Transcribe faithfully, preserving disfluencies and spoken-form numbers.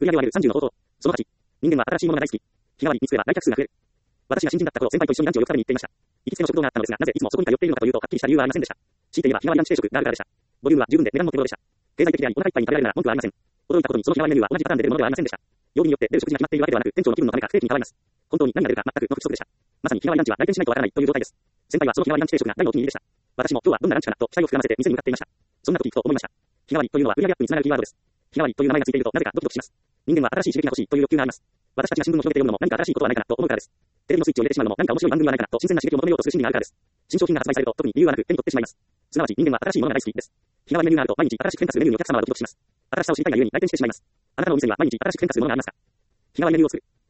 売上を上げるさんじゅうの方法。そのはち。人間は新しいものが大好き。日替わり見つければ来客数が増える。私が新人だった頃、先輩と一緒にランチをよく食べに行っていました。行きつけの食堂があったのですが、なぜいつもそこに通っているのかというと、はっきりした理由はありませんでした。強いて言えば日替わりランチ定食があるからでした。ボリュームは十分で値段も手頃でした。経済的であり、お腹いっぱいに食べられるなら文句はありません。驚いたことに、その日替わりメニューは同じパターンで出るものではありませんでした。曜日によって出る食事が決まっているわけではなく、店長の気分のためか不定期に変わります。本当に何が出るか全くの不規則でした。まさに日替わりランチは来店しないとわからないという状態です。先輩はその日替わりランチ定食が大のお気に入りでした。私も今日はどんなランチかなと期待を膨らませて店に向かっていました。そんな時ふと思いました。日替わりというのは売上アップにつながるキーワードです。日替わりという名前がついているとなぜかドキドキします。人間は新しい刺激が欲しいという欲求があります。私たちが新聞を広げて読むのも何か新しいことはないかなと思うからです。テレビのスイッチを入れてしまうのも何か面白い番組はないかなと新鮮な刺激を求めようとする心理があるからです。新商品が発売されると特に理由はなく手に取ってしまいます。すなわち人間は新しいものが大好きです。日替わりメニューがあると毎日新しく変化するメニューにお客様はドキドキします。新しさを知りたいがゆえに来店してしまいます。あなたのお店には毎日新しく変化するものがありますか？日替わりメニューを作る。